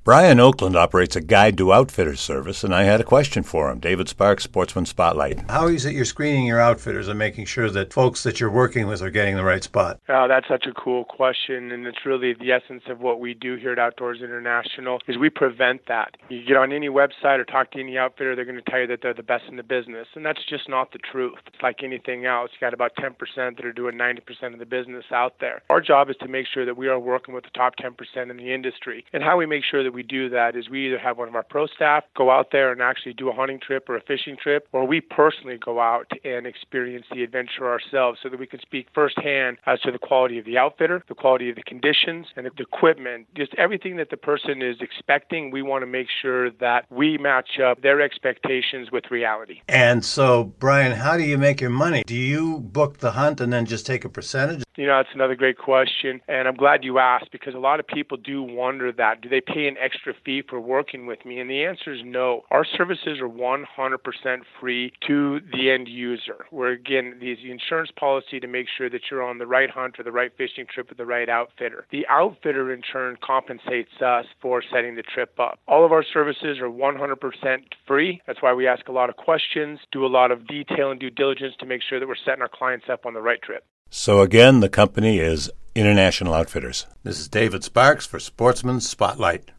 Brian Oakland operates a guide to outfitters service, and I had a question for him. David Sparks, Sportsman Spotlight. How is it you're screening your outfitters and making sure that folks that you're working with are getting the right spot? Oh, that's such a cool question, and it's really the essence of what we do here at Outdoors International is we prevent that. You get on any website or talk to any outfitter, they're going to tell you that they're the best in the business, and that's just not the truth. It's like anything else. You got about 10% that are doing 90% of the business out there. Our job is to make sure that we are working with the top 10% in the industry, and how we make sure that we do that is we either have one of our pro staff go out there and actually do a hunting trip or a fishing trip, or we personally go out and experience the adventure ourselves so that we can speak firsthand as to the quality of the outfitter, the quality of the conditions, and the equipment. Just everything that the person is expecting, we want to make sure that we match up their expectations with reality. And so, Brian, how do you make your money? Do you book the hunt and then just take a percentage? That's another great question, and I'm glad you asked because a lot of people do wonder that. Do they pay an extra fee for working with me? And the answer is no. Our services are 100% free to the end user. We're, again, the insurance policy to make sure that you're on the right hunt or the right fishing trip with the right outfitter. The outfitter, in turn, compensates us for setting the trip up. All of our services are 100% free. That's why we ask a lot of questions, do a lot of detail and due diligence to make sure that we're setting our clients up on the right trip. So again, the company is International Outfitters. This is David Sparks for Sportsman Spotlight.